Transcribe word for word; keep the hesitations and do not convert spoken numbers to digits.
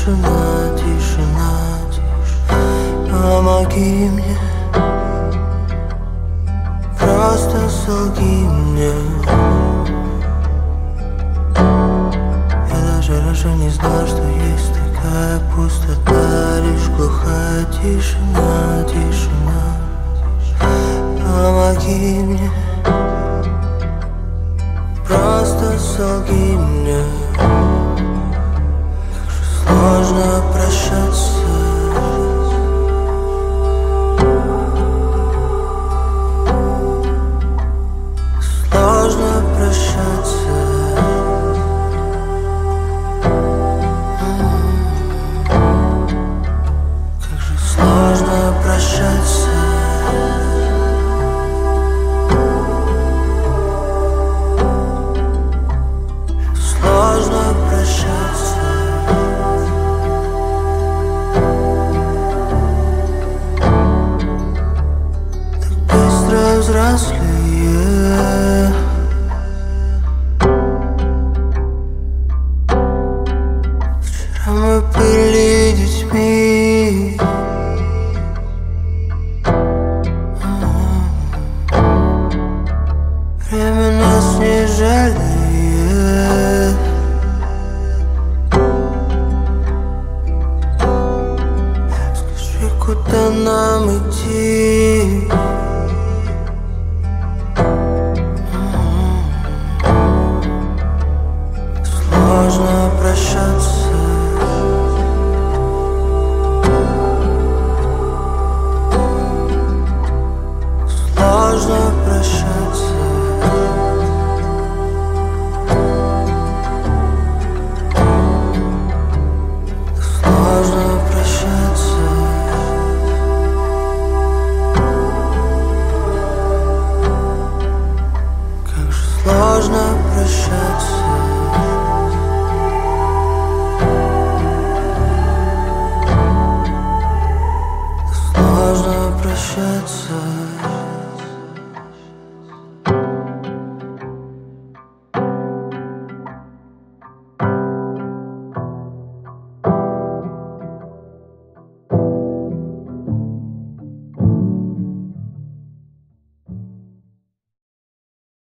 тишина, тишина, помоги мне, просто солги мне. Я даже раньше не знал, что есть такая пустота, лишь глухая тишина, тишина. Помоги мне, просто солги мне. Как же сложно прощаться. Сложно прощаться. Как же сложно прощаться. Сложно прощаться. Так быстро взрослее. Вчера мы были детьми. Время нас не жалеет. Скажи, куда нам идти? Сложно прощаться. Сложно прощаться. Сложно прощаться. Как же сложно прощаться.